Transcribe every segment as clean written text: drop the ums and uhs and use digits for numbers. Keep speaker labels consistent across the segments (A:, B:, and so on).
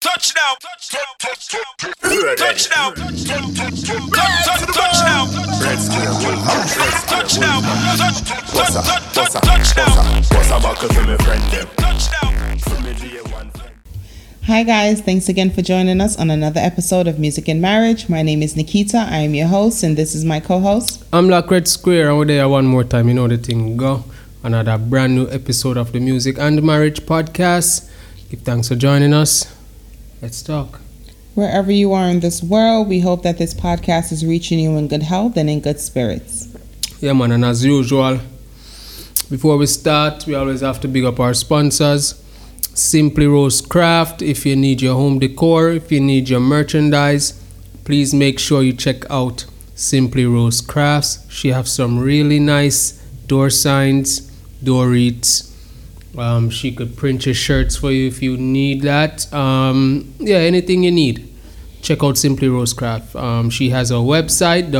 A: Touchdown. Touchdown.
B: Hi guys, thanks again for joining us on another episode of Music and Marriage. My name is Nikita, I am your host, and this is my co-host.
C: I'm Black Red Square, and we're there one more time, you know the thing go. Another brand new episode of the Music and Marriage podcast. Give thanks for joining us. Let's talk.
B: Wherever you are in this world, we hope that this podcast is reaching you in good health and in good spirits.
C: Yeah man, and as usual, before we start, we always have to big up our sponsors. Simply Rose Craft. If you need your home decor, if you need your merchandise, please make sure you check out Simply Rose Crafts. She has some really nice door signs, door wreaths. She could print your shirts for you if you need that. Anything you need. Check out Simply Rose Craft. She has a website,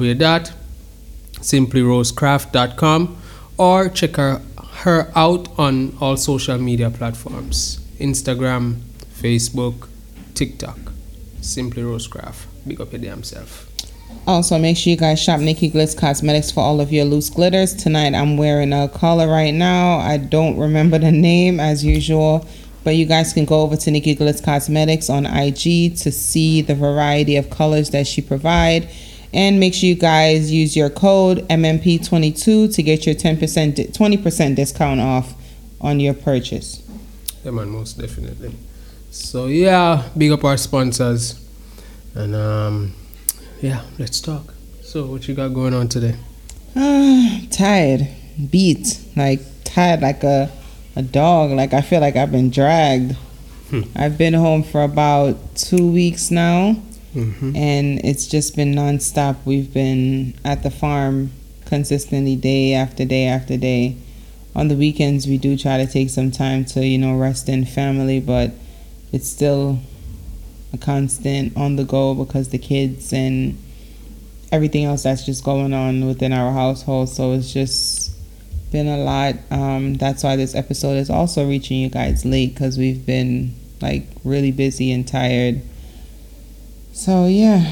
C: www.simplyrosecraft.com, or check her out on all social media platforms: Instagram, Facebook, TikTok. Simply Rose Craft. Big up your damn self.
B: Also, make sure you guys shop Nikki Glitz Cosmetics for all of your loose glitters. Tonight, I'm wearing a color right now. I don't remember the name as usual, but you guys can go over to Nikki Glitz Cosmetics on IG to see the variety of colors that she provides. And make sure you guys use your code MMP22 to get your 20% discount off on your purchase.
C: Yeah, man, most definitely. So, yeah, big up our sponsors. And, let's talk. So, what you got going on today?
B: Tired. Beat. Tired like a dog. I feel like I've been dragged. I've been home for about 2 weeks now. Mm-hmm. And it's just been nonstop. We've been at the farm consistently day after day after day. On the weekends, we do try to take some time to, rest in family, but it's still a constant on the go because the kids and everything else that's just going on within our household. So it's just been a lot. That's why this episode is also reaching you guys late, because we've been really busy and tired. So, yeah.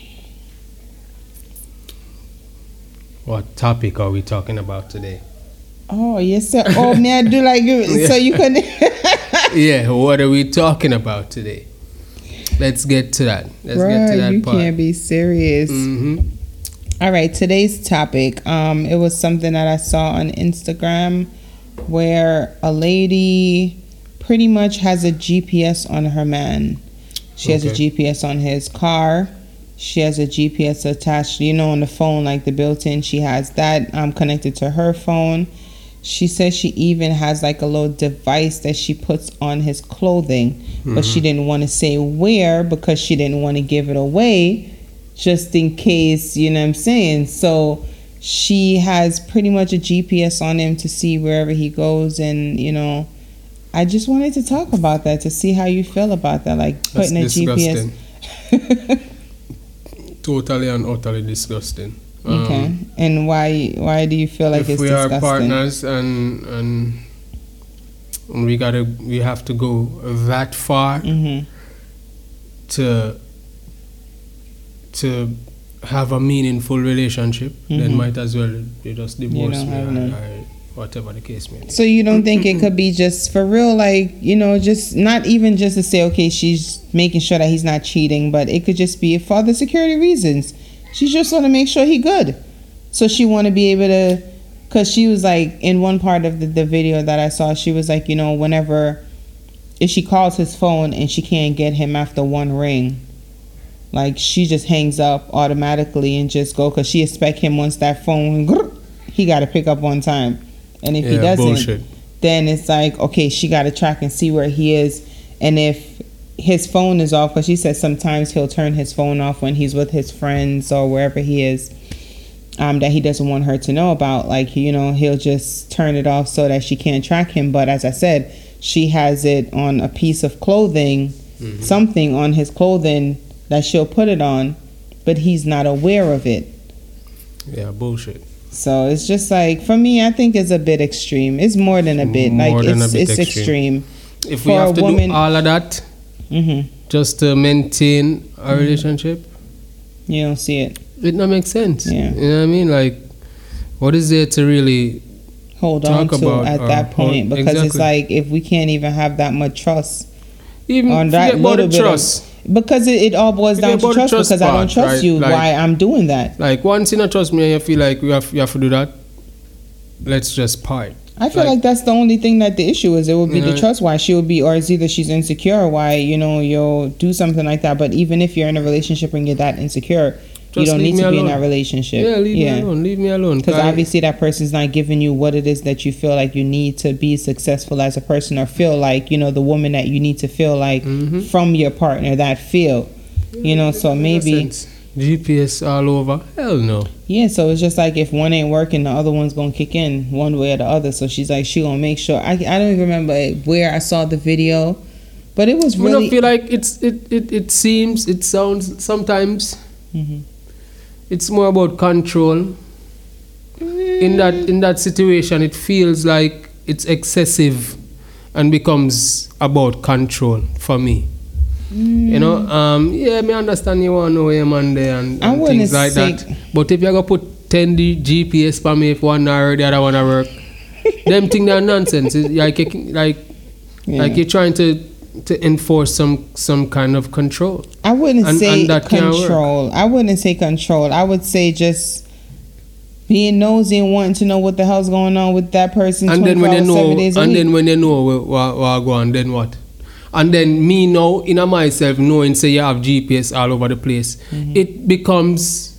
C: What topic are we talking about today?
B: Oh, yes, sir. Oh, may I do so you can...
C: Yeah, what are we talking about today? Let's get to that. Let's get to that
B: you
C: part.
B: Can't be serious.
C: Mm-hmm.
B: All right, today's topic. It was something that I saw on Instagram where a lady pretty much has a GPS on her man. She has a GPS on his car. She has a GPS attached, on the phone, the built-in. She has that connected to her phone. She says she even has a little device that she puts on his clothing, but she didn't want to say where because she didn't want to give it away just in case, you know what I'm saying? So she has pretty much a GPS on him to see wherever he goes, and, I just wanted to talk about that to see how you feel about that, putting
C: That's
B: a
C: disgusting.
B: GPS.
C: Totally and utterly disgusting.
B: Okay, and why do you feel like it's disgusting?
C: If we are partners and we have to go that far to have a meaningful relationship, then might as well you just divorce me or whatever the case may be.
B: So you don't think it could be just for real, just not even just to say, okay, she's making sure that he's not cheating, but it could just be for the security reasons. She just want to make sure he good. So she want to be able to, because she was in one part of the video that I saw, she was whenever, if she calls his phone and she can't get him after one ring, she just hangs up automatically and just go, because she expect him once that phone, he got to pick up one time. And if he doesn't, then it's okay, she got to track and see where he is. And if his phone is off, because she said sometimes he'll turn his phone off when he's with his friends or wherever he is, that he doesn't want her to know about. He'll just turn it off so that she can't track him. But as I said, she has it on a piece of clothing, something on his clothing that she'll put it on, but he's not aware of it.
C: Yeah, bullshit.
B: So it's just for me, I think it's a bit extreme. It's more than a bit. It's extreme.
C: If we have to do all of that, just to maintain a relationship.
B: You don't see it.
C: It not make sense.
B: Yeah.
C: You know what I mean? Like, what is there to really
B: hold on
C: talk
B: to
C: about
B: at that point? Because it's
C: exactly.
B: like, if we can't even have that much trust
C: Even
B: on that
C: forget about
B: little
C: the
B: bit
C: trust.
B: because it all boils
C: Forget
B: down to
C: about the
B: trust,
C: trust
B: because I don't
C: part,
B: trust
C: right?
B: you,
C: Like-
B: why I'm doing that.
C: Like, once you not trust me and you feel like you have to do that, let's just part.
B: I feel like that's the only thing that the issue is. It would be the
C: Yeah.
B: trust, why she would be, or it's either she's insecure, or why, you'll do something like that. But even if you're in a relationship and you're that insecure, you
C: Just
B: don't
C: leave
B: need to
C: me
B: be in
C: alone.
B: that relationship.
C: Yeah, leave me alone.
B: Because obviously that person's not giving you what it is that you feel like you need to be successful as a person, or feel like, the woman that you need to feel like from your partner, that feel, so maybe,
C: GPS all over? Hell no.
B: yeah, so it's just like, if one ain't working, the other one's gonna kick in one way or the other. So she's like, she gonna make sure. I don't even remember where I saw the video, but it was
C: I
B: really,
C: don't feel like it sounds sometimes it's more about control. In that situation, it feels like it's excessive and becomes about control for me. Yeah, me understand you want to know your man there and things like that. But if you're going to put 10 GPS for me, if one hour, the other one work, them things are nonsense. It's like you're trying to enforce some kind of control.
B: I wouldn't say
C: and that can't work.
B: control. I wouldn't say control. I would say just being nosy and wanting to know what the hell's going on with that person.
C: And then when you
B: 7 days a week.
C: then when you know what go on, then what? And then me now, in myself, knowing say you have GPS all over the place, it becomes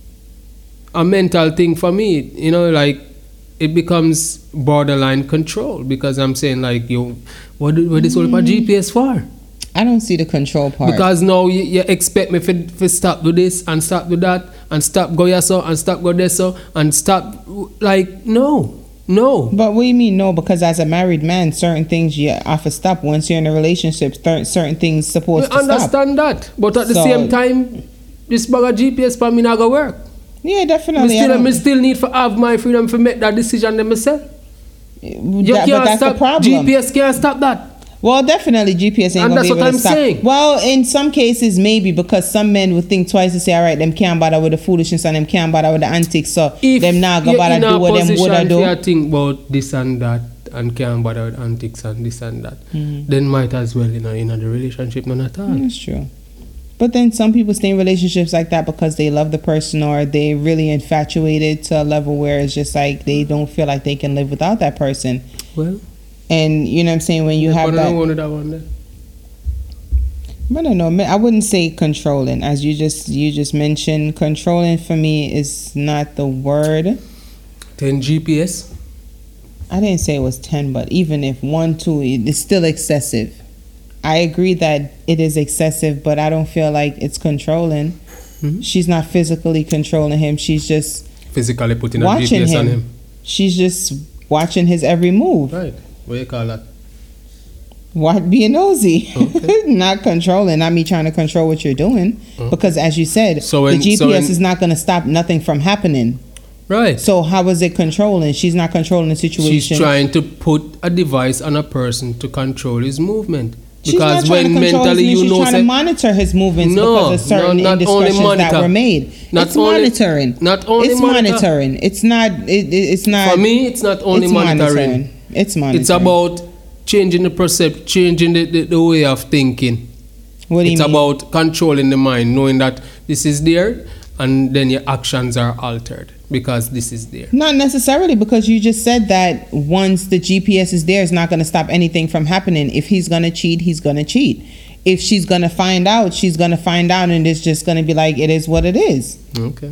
C: a mental thing for me. Like, it becomes borderline control, because I'm saying like, what is all about GPS for?
B: I don't see the control part.
C: Because now you expect me to stop do this and stop do that and stop go here so and stop go there so and stop, like, no.
B: But what do you mean no? Because as a married man, certain things you have to stop. Once you're in a relationship, certain things supposed to stop.
C: I understand that, but at the same time, this bag of GPS for me not gonna work.
B: Yeah, definitely.
C: I still need to have my freedom to make that decision myself.
B: But that's the problem.
C: GPS can't stop that.
B: Well, definitely GPS ain't
C: And
B: gonna be
C: that's
B: able
C: what
B: to
C: I'm
B: stop.
C: saying.
B: Well, in some cases maybe, because some men would think twice to say, all right, them can't bother with the foolishness and them can't bother with the antics, so them not gonna bother do what them woulda do.
C: If you think about this and that and can't bother with antics and this and that, then might as well in the relationship none at all.
B: That's true. But then some people stay in relationships like that because they love the person, or they really infatuated to a level where it's just like they don't feel like they can live without that person.
C: Well,
B: and you know what I'm saying, when you have that.
C: That one there.
B: I don't know. I wouldn't say controlling, as you just mentioned. Controlling for me is not the word.
C: 10 GPS.
B: I didn't say it was 10, but even if 1, 2, it's still excessive. I agree that it is excessive, but I don't feel like it's controlling. She's not physically controlling him. She's just
C: physically putting a
B: watching
C: GPS
B: him.
C: on him.
B: She's just watching his every move.
C: Right. What do you call that?
B: What? Being nosy.
C: Okay.
B: Not controlling. Not me trying to control what you're doing. Because as you said, the GPS is not going to stop nothing from happening.
C: Right.
B: So how is it controlling? She's not controlling the situation.
C: She's trying to put a device on a person to control his movement.
B: She's not trying to control his movement. She's trying to monitor his movements because of certain indiscretions that were made. It's monitoring.
C: Not only
B: it's monitoring. It's not. It's not.
C: For me, it's not only monitoring.
B: It's monitoring.
C: It's about changing the percept, changing the way of thinking.
B: What do you mean?
C: It's about controlling the mind, knowing that this is there, and then your actions are altered because this is there.
B: Not necessarily, because you just said that once the GPS is there, it's not going to stop anything from happening. If he's going to cheat, he's going to cheat. If she's going to find out, she's going to find out, and it's just going to be like, it is what it is.
C: Okay.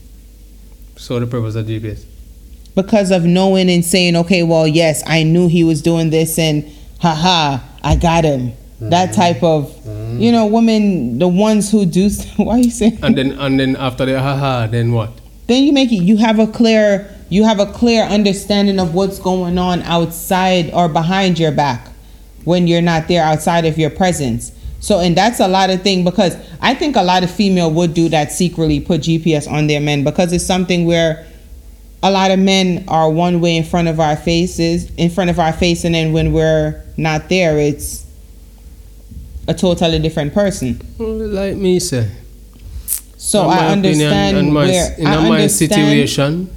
C: So the purpose of GPS?
B: Because of knowing and saying, okay, well, yes, I knew he was doing this, and haha, I got him. That type of, women, the ones who do. Why are you saying?
C: And then after the haha, then what?
B: Then you make it. You have a clear understanding of what's going on outside or behind your back when you're not there, outside of your presence. So, and that's a lot of thing, because I think a lot of female would do that secretly, put GPS on their men, because it's something where a lot of men are one way in front of our face, and then when we're not there, a totally different person.
C: Like me say.
B: So
C: In my
B: I understand
C: opinion,
B: where
C: in
B: I
C: my
B: understand.
C: situation,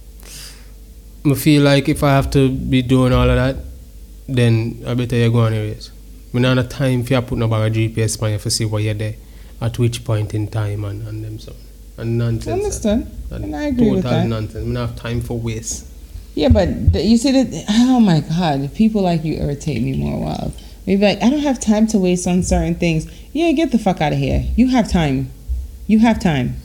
C: I feel like if I have to be doing all of that, then I better you go anyways. I don't have time for you put no bag of GPS on you to see where you're there, at which point in time and them so. And nonsense.
B: I understand. And I agree with
C: total
B: that.
C: nonsense. I don't have time for waste.
B: Yeah, but you see that? Oh my God, people like you irritate me more. Wild. Maybe like I don't have time to waste on certain things. Yeah, get the fuck out of here. You have time. You have time.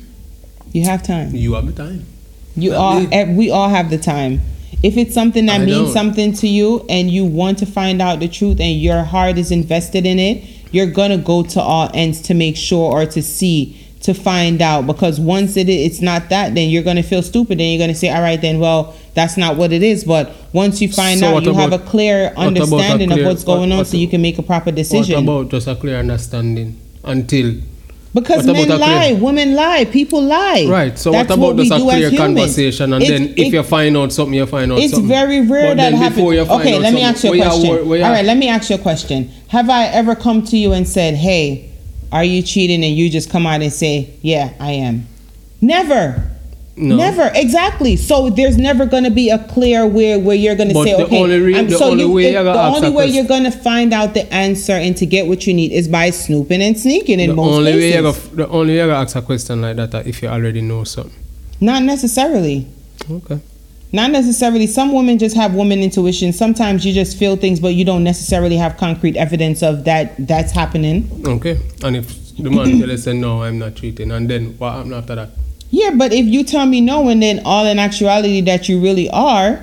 B: You have time.
C: You have the time.
B: You all. We all have the time. If it's something that
C: I
B: means
C: don't.
B: something to you and you want to find out the truth and your heart is invested in it, you're gonna go to all ends to make sure or to see, to find out. Because once it's not that, then you're gonna feel stupid and you're gonna say, all right, then, well, that's not what it is. But once you find
C: So
B: out,
C: what
B: you have a
C: about-
B: clear understanding of what's going on,
C: what-
B: so you can make a proper decision.
C: What about just a clear understanding until?
B: Because
C: what about
B: men
C: a clear-
B: lie, women lie, people lie.
C: Right. So
B: That's
C: what about
B: we
C: just a
B: do as
C: clear
B: humans.
C: conversation and
B: It's-
C: then if you find out something, you find out
B: It's
C: something.
B: very rare
C: But
B: that
C: then
B: happens.
C: before you find
B: Okay,
C: out
B: let me ask you a
C: something,
B: question.
C: where you
B: All
C: are-
B: right, let me ask you a question. Have I ever come to you and said, hey, are you cheating? And you just come out and say, yeah, I am. Never.
C: No.
B: Never. Exactly. So there's never going to be a clear where you're going to
C: But
B: say,
C: the
B: okay,
C: only way you gotta
B: the
C: ask
B: only
C: that
B: way
C: question-
B: you're going to find out the answer and to get what you need is by snooping and sneaking in most cases.
C: The only way you gotta ask a question like that if you already know something.
B: Not necessarily.
C: Okay.
B: Not necessarily. Some women just have woman intuition. Sometimes you just feel things, but you don't necessarily have concrete evidence of that's happening.
C: Okay. And if the man tell us, no, I'm not cheating, and then what happened after that?
B: Yeah, but if you tell me no and then all in actuality that you really are,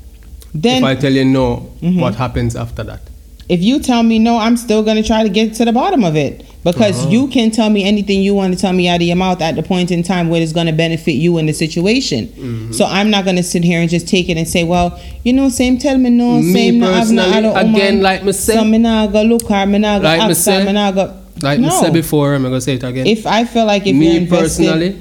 B: then
C: If I tell you no,
B: Mhm.
C: what happens after that?
B: if you tell me no, I'm still going to try to get to the bottom of it. Because you can tell me anything you want to tell me out of your mouth at the point in time where it's going to benefit you in the situation. So I'm not going to sit here and just take it and say, well, same tell me no,
C: Me
B: same no, I've not had a
C: personally, again,
B: woman.
C: like me say-
B: so me nah go look her, me nah go
C: Like me
B: ask her,
C: say-
B: me nah go...
C: Like
B: no.
C: I said before, I'm gonna say it again.
B: If I feel like if you're
C: Me
B: invested...
C: personally,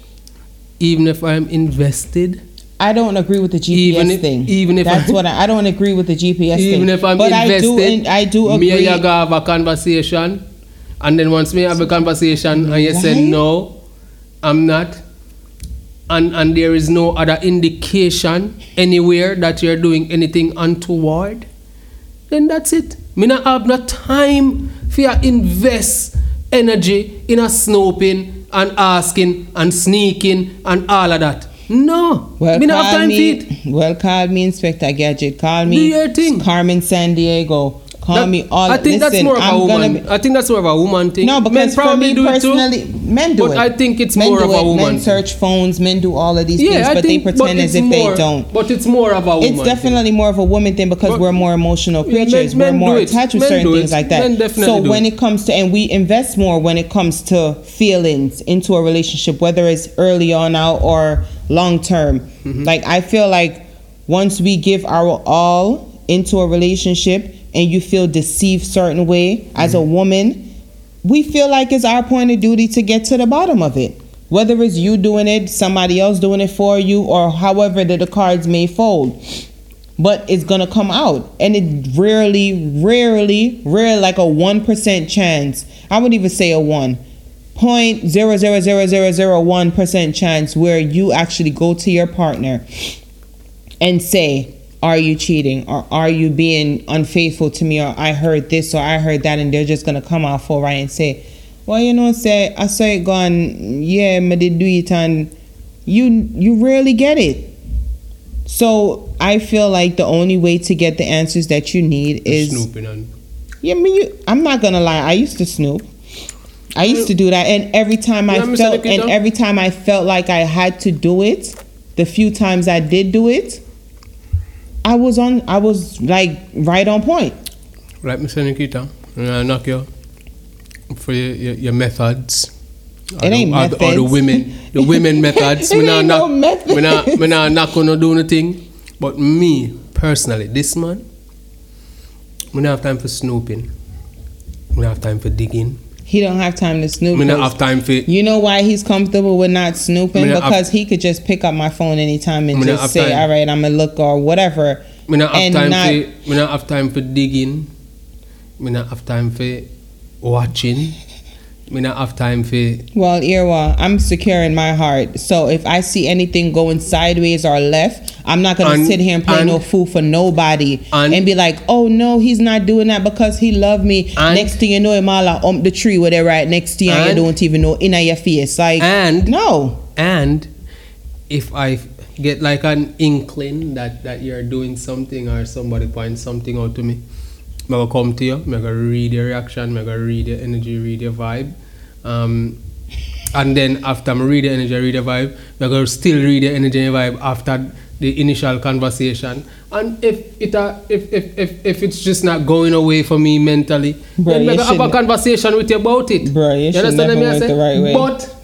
C: even if I'm invested,
B: I don't agree with the GPS thing.
C: even if
B: That's
C: I-
B: what I don't agree with the GPS thing.
C: even if I'm
B: but
C: invested,
B: I do
C: me
B: agree.
C: and you go have a conversation, and then once me have a conversation and you say
B: Right?
C: no, I'm not, and there is no other indication anywhere that you're doing anything untoward, then that's it. Me not have no time for you invest energy in a snooping and asking and sneaking and all of that. No,
B: Well,
C: me not have
B: call
C: time for
B: me.
C: it.
B: Well, call me Inspector Gadget. Call
C: Do
B: me
C: your thing.
B: Carmen San Diego. Call
C: That-
B: me all.
C: I think that's
B: listen,
C: more of a
B: I'm
C: woman.
B: gonna be-
C: I think that's more of a woman thing.
B: No, because
C: men
B: for
C: probably
B: me
C: do it too.
B: personally, men do
C: but
B: it.
C: I think it's
B: Men
C: more
B: do
C: of a
B: it.
C: woman
B: Men
C: thing.
B: search phones. Men do all of these
C: Yeah,
B: things,
C: I
B: but they
C: think,
B: pretend
C: but
B: as
C: it's
B: if
C: more,
B: they don't.
C: But it's more of a woman.
B: It's definitely more of a woman thing because
C: But-
B: we're more emotional
C: Yeah,
B: creatures.
C: men
B: we're more
C: do it.
B: attached with
C: Men
B: certain
C: do
B: things
C: it.
B: like that.
C: Men definitely
B: So
C: do
B: when
C: it.
B: it comes to, and we invest more when it comes to feelings into a relationship, whether it's early on out or long term.
C: Mm-hmm.
B: Like I feel like once we give our all into a relationship and you feel deceived certain way as a
C: Mm-hmm.
B: woman, we feel like it's our point of duty to get to the bottom of it. Whether it's you doing it, somebody else doing it for you, or however that the cards may fold. But it's gonna come out. And it rare, like a 1% chance. I would even say a 1.0000001% chance where you actually go to your partner and say, are you cheating, or are you being unfaithful to me, or I heard this or I heard that, and they're just gonna come out full right and say, well, say I saw it gone, yeah, me did do it, and you rarely get it. So I feel like the only way to get the answers that you need is
C: Snooping and
B: yeah, I'm not gonna lie, I used to snoop. I used to do that, and every time I felt like I had to do it, the few times I did do it, I was like right on point.
C: like Mr. Nikita, knock you for your methods.
B: It ain't methods.
C: Or the women methods.
B: It ain't no methods.
C: Me not gonna do anything. But me personally, this man, me not have time for snooping. Me not have time for digging.
B: He don't have time to snoop.
C: Me not have time for.
B: You know why he's comfortable with not snooping?
C: Me not
B: Because he could just pick up my phone anytime and
C: Me not
B: just
C: have
B: say,
C: time.
B: all right, I'm gonna look or whatever.
C: Me not have
B: And
C: time
B: not-
C: for. Me not have time for digging. Me not have time for watching. Me not have time for.
B: Well, Irwa, I'm secure in my heart. So if I see anything going sideways or left, I'm not gonna sit here and play no fool for nobody and be like, oh no, he's not doing that because he loved me. Next thing you know, him all the tree where they right next to you and you don't even know in your face. Like, no.
C: And if I get like an inkling that you're doing something or somebody points something out to me, I'm gonna come to you, I'm gonna read your reaction, I'm gonna read your energy, read your vibe. And then after I read the energy, read the vibe, I'm gonna still read the energy and vibe after the initial conversation. And if it's just not going away for me mentally, then I'm gonna have a conversation with you about it.
B: Bro, you should never went the right way.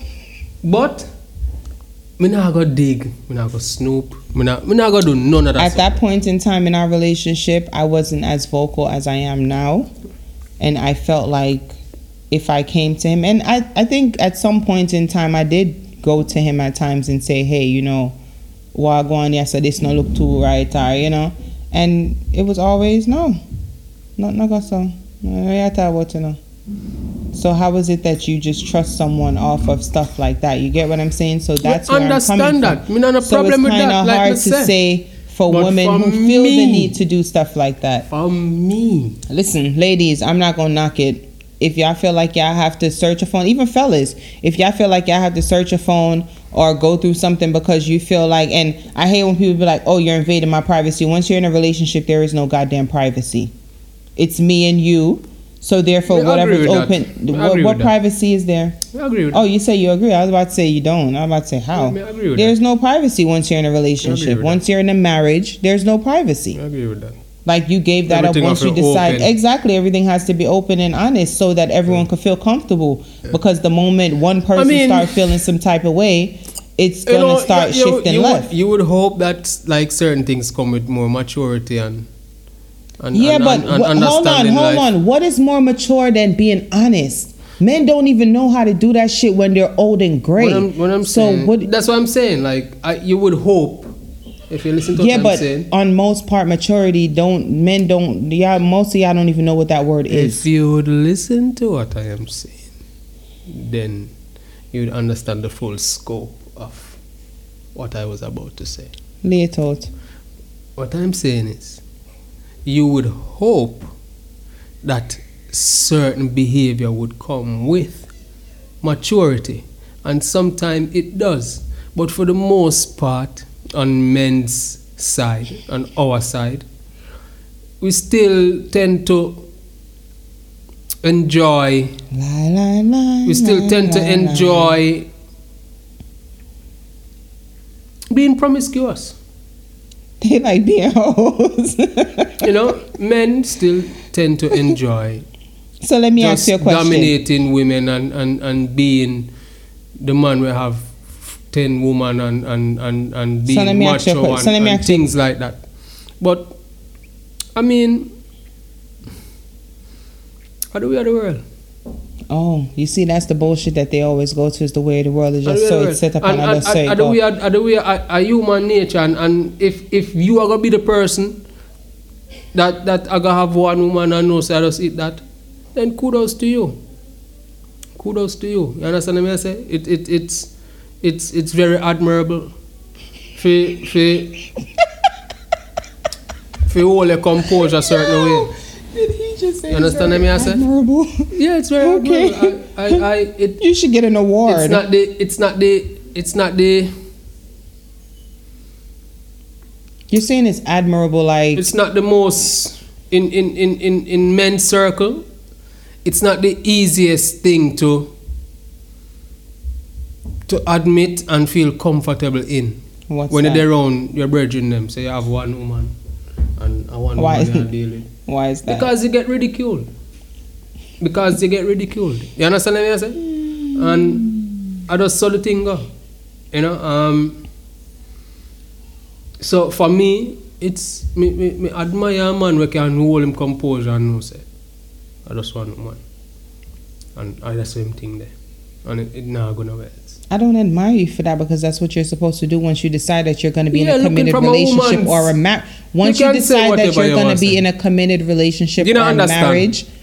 C: But me not go dig, me not go snoop, me not go do none of that.
B: At that point in time in our relationship, I wasn't as vocal as I am now, and I felt like if I came to him, and I think at some point in time I did go to him at times and say, hey, you know, wagwan, yes, so this no look too right, or you know, and it was always no, not go so. I thought what you know. So how is it that you just trust someone off of stuff like that? You get what I'm saying? So that's where I'm coming from.
C: Me not a problem with that.
B: So it's kind of hard to say for women who feel the need to do stuff like that.
C: For me.
B: Listen, ladies, I'm not going to knock it. If y'all feel like y'all have to search a phone, even fellas, if y'all feel like y'all have to search a phone or go through something because you feel like, and I hate when people be like, oh, you're invading my privacy. Once you're in a relationship, there is no goddamn privacy. It's me and you. So therefore, whatever's open, what privacy is there?
C: I agree with that.
B: Oh, you say you agree. I was about to say you don't. I was about to say how.
C: I agree with
B: There's no privacy once you're in a relationship. Once you're in a marriage, there's no privacy.
C: I agree with that.
B: Like you gave that everything up once you decide. Open. Exactly. Everything has to be open and honest so that everyone can feel comfortable. Yeah. Because the moment one person starts feeling some type of way, it's going to start shifting left.
C: You would hope that like certain things come with more maturity and
B: hold on. What is more mature than being honest? Men don't even know how to do that shit when they're old and gray.
C: That's what I'm saying. Like you would hope, if you listen to what I'm saying.
B: Yeah, but on most part, maturity most of y'all don't even know what that word is.
C: If you would listen to what I am saying, then you would understand the full scope of what I was about to say.
B: Lay it out.
C: What I'm saying is, you would hope that certain behavior would come with maturity, and sometimes it does, but for the most part on men's side, on our side, we still tend to enjoy being promiscuous.
B: They like being hoes.
C: You know, men still tend to enjoy.
B: So let me ask you a question.
C: Dominating women and being the man we have 10 women and being macho and things like that. But I mean, how do we are the world?
B: Oh, you see, that's the bullshit that they always go to, is the way the world is just so it's set up on other side.
C: A human nature, and if you are gonna be the person that I gonna have one woman and no say I just eat that, then kudos to you. Kudos to you. You understand what I say? It's very admirable. For hold your composure a certain way.
B: Did he just say?
C: You understand what I say?
B: Admirable.
C: Yeah, it's very admirable.
B: You should get an award.
C: It's not the.
B: You're saying it's admirable, like
C: it's not the most in men's circle. It's not the easiest thing to admit and feel comfortable in.
B: What's
C: when
B: that?
C: they're around your brethren them. So you have one woman and one woman you deal with.
B: Why is that?
C: Because you get ridiculed. You understand what I say? And I just saw the thing go. You know, so for me, it's me admire a man who can hold him composure and know say, I just want a man. And I just same thing there. And it not gonna work.
B: I don't admire you for that, because that's what you're supposed to do once you decide that you're going to be in a committed relationship once you decide that you're going to be in a committed relationship or marriage.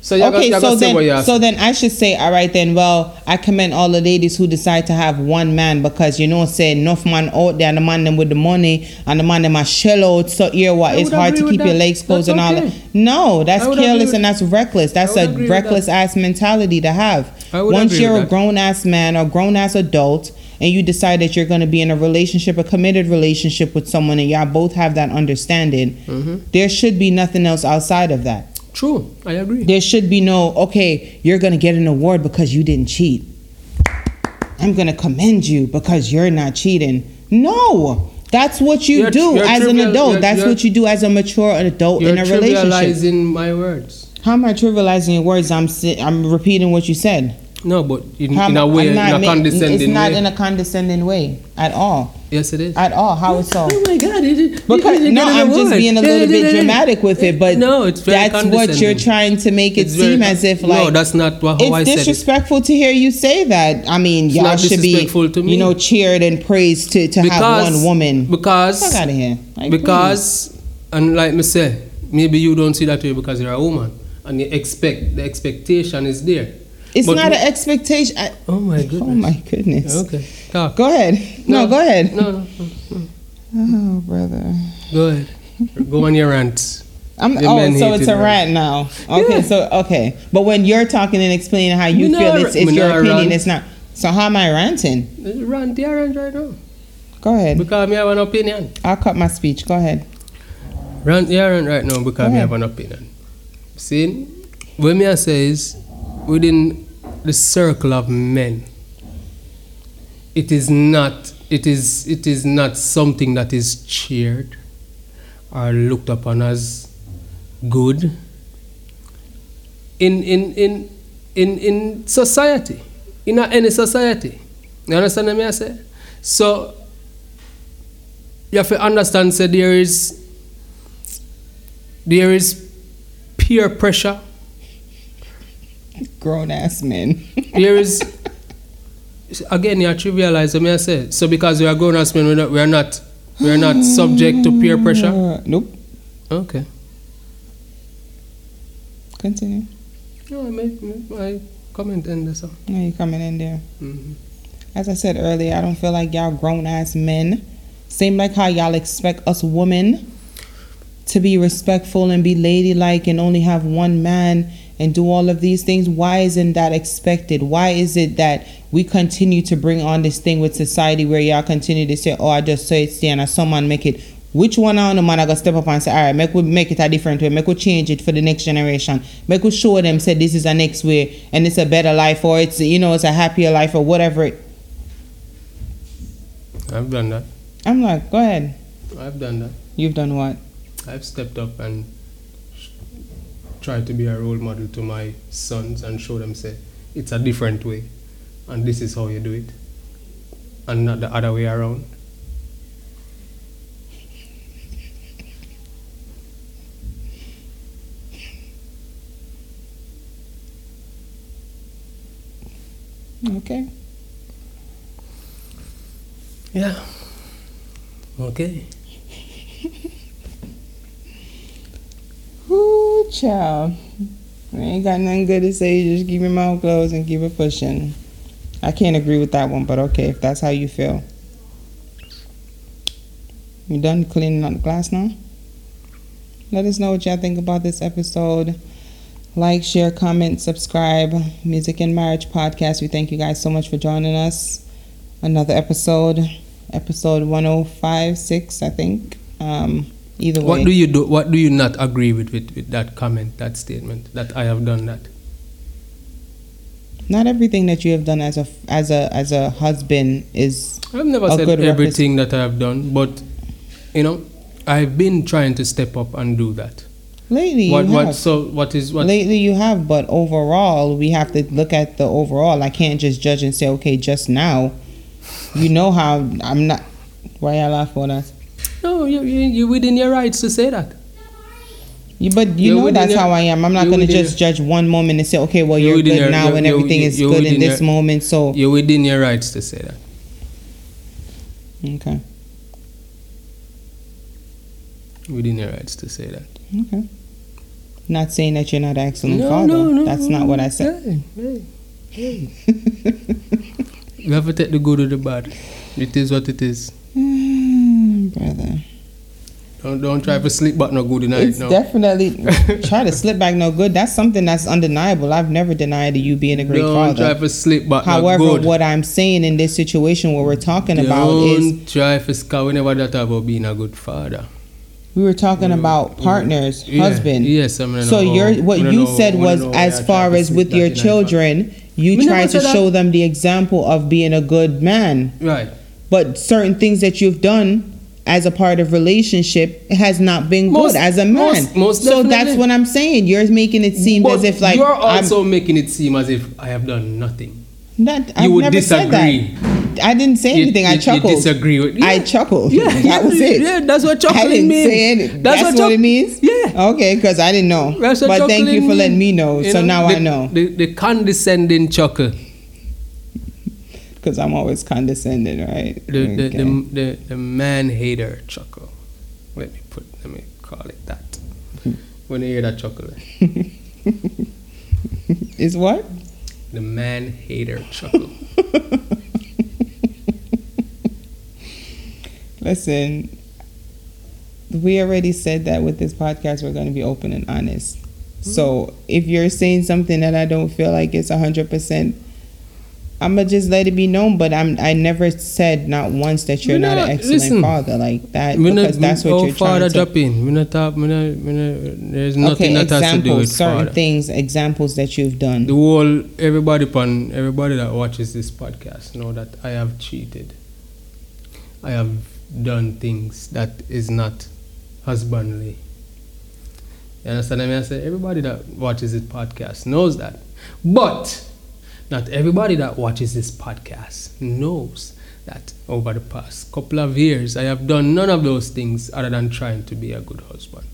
C: So you
B: Okay,
C: got
B: so
C: to say what you
B: then,
C: ask.
B: so then I should say, all right, then. Well, I commend all the ladies who decide to have one man because say enough man out there, and the man them with the money, and the man them a shell out. So here, what
C: I
B: it's
C: would
B: hard
C: agree
B: to
C: with
B: keep your
C: that.
B: legs closed
C: That's
B: and all
C: okay.
B: that. No, that's
C: I would agree
B: careless
C: with-
B: and that's reckless. That's
C: I would
B: a
C: agree with
B: reckless
C: that.
B: ass mentality to have.
C: I would
B: Once
C: agree
B: you're
C: with
B: a
C: that.
B: grown ass man or grown ass adult, and you decide that you're going to be in a relationship, a committed relationship with someone, and y'all both have that understanding, there should be nothing else outside of that.
C: True, I agree.
B: There should be no, okay, you're going to get an award because you didn't cheat. I'm going to commend you because you're not cheating. No, that's what you do
C: you're
B: as an
C: trivial-
B: adult.
C: you're-
B: That's
C: you're-
B: what you do as a mature adult
C: You're
B: in a relationship.
C: trivializing my words.
B: How am I trivializing your words? I'm repeating what you said.
C: No, but in
B: How am-
C: a way,
B: I'm not
C: in a
B: ma-
C: condescending
B: It's not
C: way.
B: in a condescending way at all.
C: Yes, it is.
B: At all. How is so?
C: Oh my God!
B: Because no, I'm just being a little bit dramatic with it, but
C: no, it's very
B: that's what you're
C: condescending.
B: trying to make it
C: It's very
B: seem
C: con-
B: as if
C: No,
B: like
C: that's not how I
B: it's
C: said it.
B: disrespectful to hear you say that. I mean,
C: It's
B: y'all
C: not
B: should be
C: disrespectful to me.
B: cheered and praised to have one woman.
C: Because
B: Fuck out of here. Like,
C: because and like me say, maybe you don't see that way because you're a woman and you expect the expectation is there.
B: it's
C: But
B: not
C: me-
B: an expectation.
C: Oh my goodness.
B: Oh my goodness.
C: Okay, talk.
B: Go ahead. No, go ahead.
C: No.
B: Oh, brother.
C: Go ahead. Go on your rant. The men
B: So
C: hate
B: it's
C: it,
B: a
C: right?
B: rant now. Okay, okay. But when you're talking and explaining how you
C: Me
B: feel,
C: not
B: it's
C: me
B: your
C: not
B: opinion.
C: rant.
B: It's not. So how am I ranting?
C: Rant right now.
B: Go ahead.
C: Because me have an opinion.
B: I'll cut my speech. Go ahead.
C: Rant right now because me
B: ahead.
C: have an opinion. See, what me I say is within the circle of men, it is not something that is cheered or looked upon as good in society, in any society. You understand what I say? So you have to understand, say there is peer pressure.
B: Grown ass men.
C: There is, again, you trivialize what I say. So because we are grown as men, we are not subject to peer pressure.
B: Nope.
C: Okay.
B: Continue.
C: No, I made my comment in this.
B: No, you coming in there.
C: Mm-hmm.
B: As I said earlier, I don't feel like y'all grown ass men. Same like how y'all expect us women to be respectful and be ladylike and only have one man and do all of these things. Why isn't that expected? Why is it that we continue to bring on this thing with society where y'all continue to say, oh, I just saw it stand and someone make it. Which one on the man I gotta step up and say, all right, make it a different way, make we change it for the next generation, make we show them, say this is a next way and it's a better life, or it's it's a happier life, or whatever.
C: I've done that.
B: I'm like, go ahead.
C: I've done that.
B: You've done what?
C: I've stepped up and tried to be a role model to my sons and show them, say, it's a different way and this is how you do it and not the other way around.
B: Okay.
C: Yeah. Okay.
B: Ooh, child. I ain't got nothing good to say. You just keep your mouth closed and keep it pushing. I can't agree with that one, but okay, if that's how you feel. You done cleaning out the glass now? Let us know what y'all think about this episode. Like, share, comment, subscribe. Music and Marriage Podcast. We thank you guys so much for joining us. Another episode 105.6, I think. Either way.
C: What do you do? What do you not agree with that comment, that statement, that I have done that?
B: Not everything that you have done as a husband is.
C: I've never
B: a
C: said
B: good
C: everything that I have done, but I've been trying to step up and do that.
B: Lately, you have.
C: Lately
B: you have, but overall, we have to look at the overall. I can't just judge and say, okay, just now. You know how I'm not. Why y'all laugh for that?
C: No, you're within your rights to say that.
B: But
C: You're
B: know
C: within
B: that's
C: your-
B: how I am. I'm not
C: you're
B: going to
C: within
B: just judge one moment and say, okay, well,
C: You're
B: you're
C: within
B: good
C: your-
B: now and
C: you're-
B: everything is
C: you're
B: good in
C: within
B: this
C: your-
B: moment. So
C: You're within your rights to say that.
B: okay,
C: Within your rights to say that.
B: okay. Not saying that you're not an excellent father. That's not what I said.
C: Hey. You have to take the good or the bad. It is what it is.
B: Brother.
C: Don't try to sleep back no good tonight.
B: It's definitely try to slip back no good. That's something that's undeniable. I've never denied you being a great father.
C: Don't try to slip back
B: However,
C: no good.
B: what I'm saying in this situation, what we're talking about is...
C: Don't try to scar. We never talk about being a good father.
B: We were talking about partners, husband.
C: Yes,
B: so what you said was, as far as with your children, you try to show them the example of being a good man.
C: Right.
B: But certain things that you've done as a part of relationship has not been good as a man.
C: Most
B: so that's what I'm saying. You're making it seem as if like...
C: You're also making it seem as if I have done nothing.
B: I would never disagree. Said that. I didn't say anything. I chuckled.
C: You disagree with?
B: I chuckled. That was it.
C: Yeah, that's what chuckling means.
B: I didn't say it. That's what it means?
C: Yeah.
B: Okay, because I didn't know.
C: That's what
B: but thank you for letting me know. So now I know.
C: The condescending chuckle.
B: Because I'm always condescending, right?
C: The man hater chuckle. Let me call it that. When you hear that chuckle.
B: Is what?
C: The man hater chuckle.
B: Listen, we already said that with this podcast we're going to be open and honest. So if you're saying something that I don't feel like it's 100%, I'm gonna just let it be known. But I never said not once that you're not an excellent father like that, because that's what you're trying to.
C: Drop in. There's nothing that has to do with
B: certain things, examples that you've done.
C: The whole everybody that watches this podcast know that I have cheated. I have done things that is not husbandly. You understand what I mean? I say everybody that watches this podcast knows that, but not everybody that watches this podcast knows that over the past couple of years I have done none of those things other than trying to be a good husband.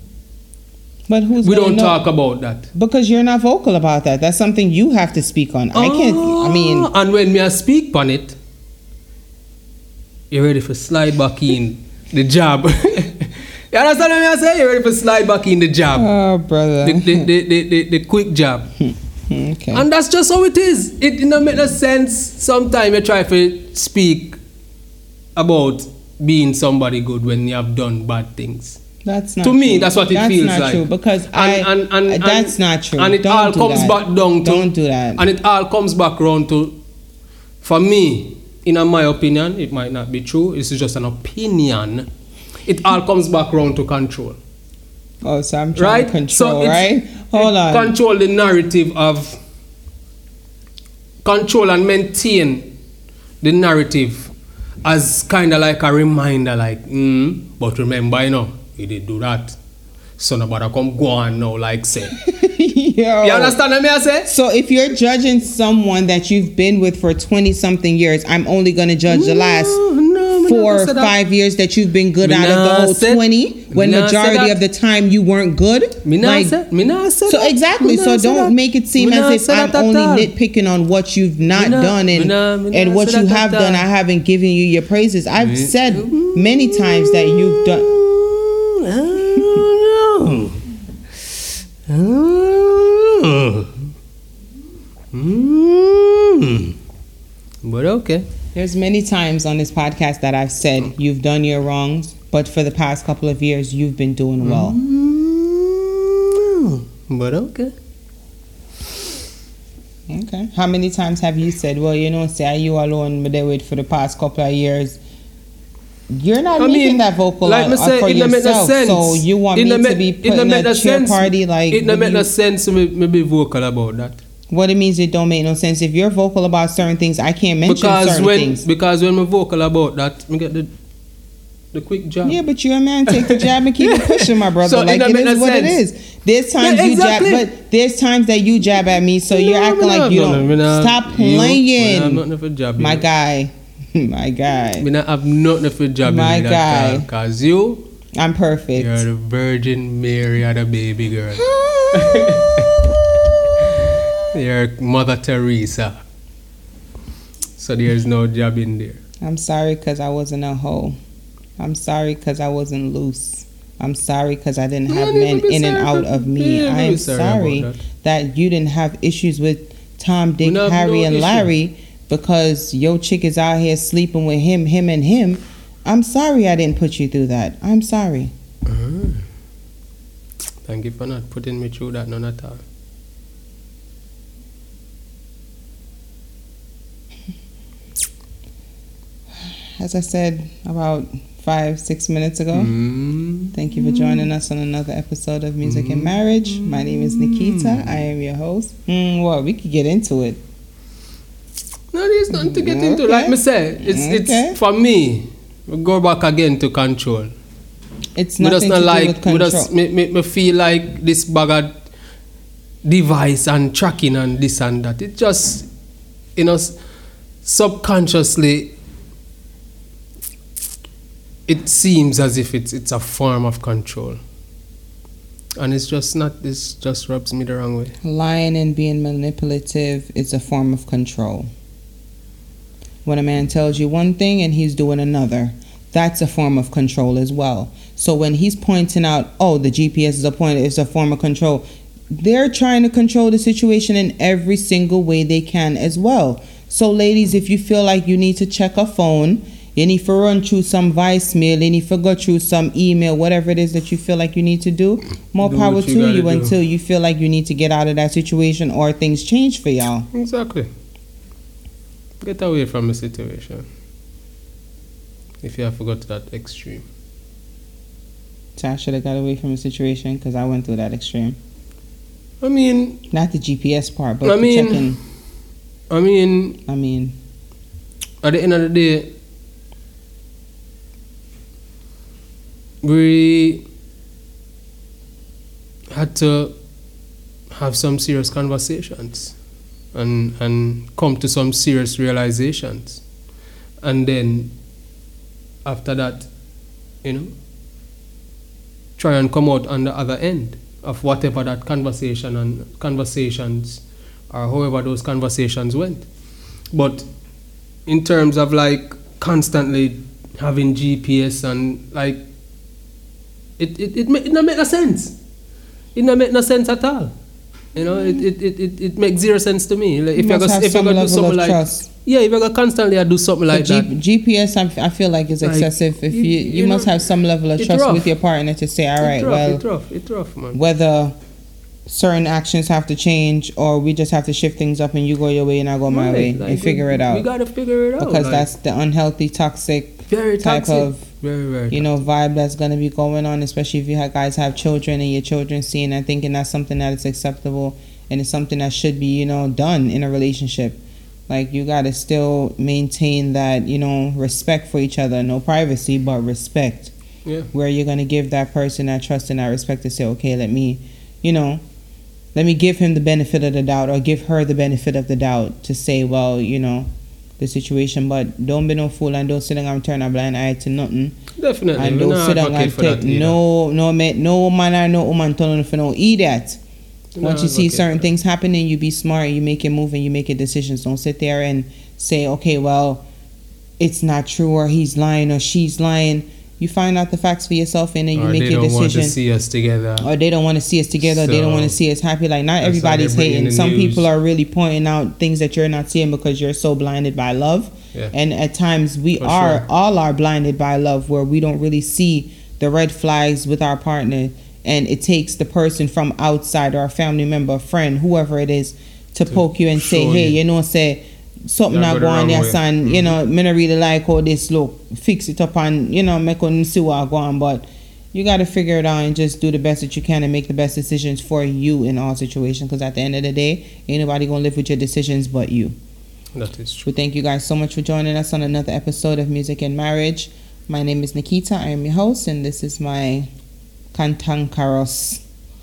B: But
C: we don't talk about that
B: because you're not vocal about that. That's something you have to speak on. I can't. I mean,
C: and when me I speak on it, you're ready for slide back in the job. You understand what I say? You're ready for slide back in the job.
B: Oh, brother.
C: The quick job.
B: Okay.
C: And that's just how it is. It don't make no sense. Sometimes you try to speak about being somebody good when you have done bad things.
B: That's not
C: to
B: true.
C: Me, that's what it feels like.
B: That's not true because that's not true.
C: And it all comes back down to...
B: Don't do that.
C: And it all comes back around to... For me, in my opinion, it might not be true. This is just an opinion. It all comes back around to control.
B: Oh, so I'm trying to control, right? Hold on.
C: Control the narrative of... Control and maintain the narrative as kind of like a reminder, like, but remember, you know, he did do that. So nobody come go on now, like say.
B: Yo.
C: You understand what I say?
B: So if you're judging someone that you've been with for 20-something years, I'm only going to judge the last 4 or 5 years that you've been good out of the whole 20, when majority of the time you weren't good. So exactly. So don't make it seem as if I'm only nitpicking on what you've not done and what you have done. I haven't given you your praises. I've said many times that you've done.
C: But okay.
B: There's many times on this podcast that I've said you've done your wrongs, but for the past couple of years you've been doing well.
C: But okay.
B: Okay. How many times have you said, well, you know, say, are you alone, but they wait for the past couple of years? You're not making that vocal
C: like
B: for yourself, so you want me to be putting a cheer party like...
C: It don't make no sense to me be vocal about that.
B: What it means, it don't make no sense. If you're vocal about certain things, I can't mention certain things.
C: Because when I'm vocal about that, I get the quick jab.
B: Yeah, but you're a man. Take the jab and keep it pushing, my brother.
C: So
B: like, it is what it is. There's times you jab, but there's times that you jab at me, so you're acting like you don't. Stop playing. My guy. My guy.
C: Me not have nothing for job.
B: My guy.
C: Because you...
B: I'm perfect.
C: You're the Virgin Mary of the baby girl. You're Mother Teresa. So there's no job in there.
B: I'm sorry because I wasn't a hoe. I'm sorry because I wasn't loose. I'm sorry because I didn't
C: You
B: have
C: don't need
B: men
C: to be
B: in and
C: sorry
B: out
C: for-
B: of me.
C: you don't need to
B: I'm
C: be sorry
B: sorry
C: about
B: that you didn't have issues with Tom, Dick,
C: We have
B: Harry,
C: no
B: and
C: issue.
B: Larry because your chick is out here sleeping with him, and him. I'm sorry I didn't put you through that. I'm sorry.
C: Thank you for not putting me through that, none at all.
B: As I said about 5-6 minutes ago, thank you for joining us on another episode of Music and Marriage. My name is Nikita. I am your host. Well, we could get into it.
C: No, there's nothing to get into.
B: Okay.
C: Like me say, it's for me. We go back again to control.
B: It's
C: We just
B: nothing to
C: not
B: do
C: like.
B: with
C: We
B: control.
C: just me feel like this bag of device and tracking and this and that. It just, subconsciously. It seems as if it's a form of control, and it's just not. This just rubs me the wrong way.
B: Lying and being manipulative is a form of control. When a man tells you one thing and he's doing another, that's a form of control as well. So when he's pointing out, oh, the GPS is it's a form of control, they're trying to control the situation in every single way they can as well. So ladies, if you feel like you need to check a phone, you need to run through some voicemail, you need to go through some email, whatever it is that you feel like you need to do, more
C: Do
B: power
C: what you
B: to
C: gotta
B: you
C: do.
B: until you feel like you need to get out of that situation or things change for y'all.
C: Exactly. Get away from the situation. If you have to go to that extreme.
B: So I should have got away from the situation because I went through that extreme.
C: I mean,
B: Not the GPS part, but
C: I
B: the
C: mean-
B: checking.
C: I mean, at the end of the day, we had to have some serious conversations and come to some serious realizations. And then after that, try and come out on the other end of whatever that conversation and conversations or however those conversations went. But in terms of like constantly having GPS and like it not make no sense. It not make no sense at all. It makes zero sense to me. Like, if you're
B: must have some
C: gonna do
B: level
C: something
B: of
C: like
B: trust.
C: yeah, if you're gonna constantly do something like that.
B: GPS, I feel like is
C: Like,
B: excessive. If you
C: you
B: must
C: know,
B: have some level of
C: it's
B: trust
C: rough.
B: with your partner to say, all right,
C: It's rough, man.
B: whether certain actions have to change or we just have to shift things up and you go your way and I go my
C: Right,
B: way
C: like,
B: and figure it out.
C: We gotta figure it out
B: Because
C: like,
B: that's the unhealthy, toxic
C: very
B: type
C: toxic.
B: of
C: very
B: vibe that's going to be going on, especially if you guys have children and your children seeing and thinking that's something that is acceptable and it's something that should be, done in a relationship. Like, you got to still maintain that, respect for each other. No privacy, but respect.
C: Yeah.
B: Where you're going to give that person that trust and that respect to say, okay, let me give him the benefit of the doubt or give her the benefit of the doubt to say, well, the situation, but don't be no fool and don't sit down and turn a blind eye to nothing.
C: Definitely.
B: And
C: We're
B: don't
C: not
B: sit down
C: advocate
B: and
C: for
B: take
C: that either.
B: no man or no woman turning for no idiot.
C: We're
B: Once
C: not
B: you see
C: advocate
B: certain
C: for
B: things happening, you be smart, you make a move and you make a decisions. Don't sit there and say, okay, well, it's not true or he's lying or she's lying. You find out the facts for yourself and then you
C: Or
B: make
C: they
B: your
C: don't want
B: decision.
C: to see us together.
B: Or they don't want to see us together. They don't
C: So,
B: want to see us happy. Like, not
C: that's why
B: everybody's
C: they're bringing
B: hating.
C: the
B: Some
C: news.
B: people are really pointing out things that you're not seeing because you're so blinded by love.
C: Yeah.
B: And at times we
C: For
B: are
C: sure.
B: all are blinded by love where we don't really see the red flags with our partner. And it takes the person from outside or a family member, friend, whoever it is, to poke you and say,
C: show
B: hey,
C: you.
B: say something
C: Yeah,
B: not
C: go the
B: going
C: wrong
B: there,
C: way.
B: son. Me not really like how this look. Fix it up and, make them see what go on. But you got to figure it out and just do the best that you can and make the best decisions for you in all situations. Because at the end of the day, ain't nobody going to live with your decisions but you.
C: That is true.
B: We thank you guys so much for joining us on another episode of Music and Marriage. My name is Nikita. I am your host, and this is my cantankerous.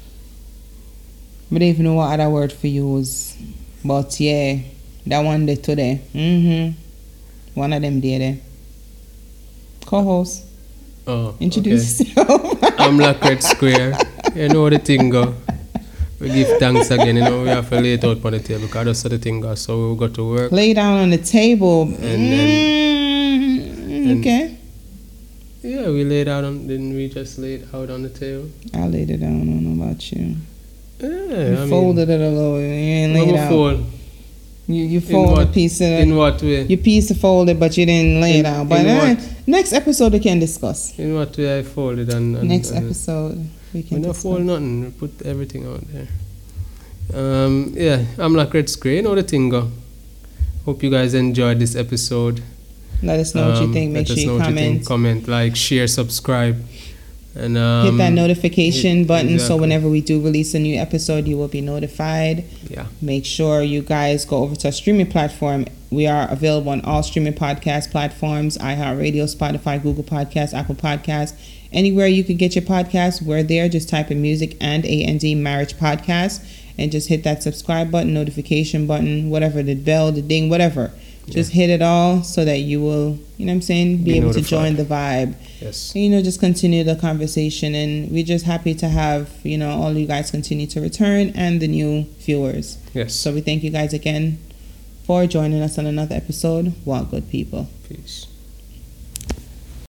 B: I don't even know what other word for use. But yeah, that one day today. One of them there. Co-host.
C: Oh,
B: Introduce
C: okay.
B: yourself.
C: I'm Black Red Square. You know the thing go. We give thanks again. We have to lay it out on the table because that's how the thing goes. So we got to work.
B: Lay down on the table.
C: And
B: Okay.
C: Yeah, we laid out on. Didn't we just lay it out on the table?
B: I laid it down. I don't know about you.
C: Yeah,
B: You folded it a little. You ain't laid it out.
C: Fold?
B: You fold a piece of it.
C: In what way?
B: You piece of folded, but you didn't lay it out. But next episode we can discuss.
C: In what way I folded and
B: next episode we can discuss.
C: We don't fold nothing. We put everything out there. Yeah, I'm like Red Scray. You know the thing go. Hope you guys enjoyed this episode.
B: Let us know what you think. Make sure you comment.
C: Comment, like, share, subscribe. And
B: hit that notification button so whenever we do release a new episode, you will be notified.
C: Yeah.
B: Make sure you guys go over to our streaming platform. We are available on all streaming podcast platforms: iHeartRadio, Spotify, Google Podcasts, Apple Podcasts. Anywhere you can get your podcast, we're there. Just type in music and A&D Marriage Podcast and just hit that subscribe button, notification button, whatever, the bell, the ding, whatever. Just hit it all so that you will, you know what I'm saying, be able notified. To join the vibe.
C: Yes.
B: And, just continue the conversation. And we're just happy to have, all you guys continue to return and the new viewers.
C: Yes.
B: So we thank you guys again for joining us on another episode. Walk good, people.
C: Peace.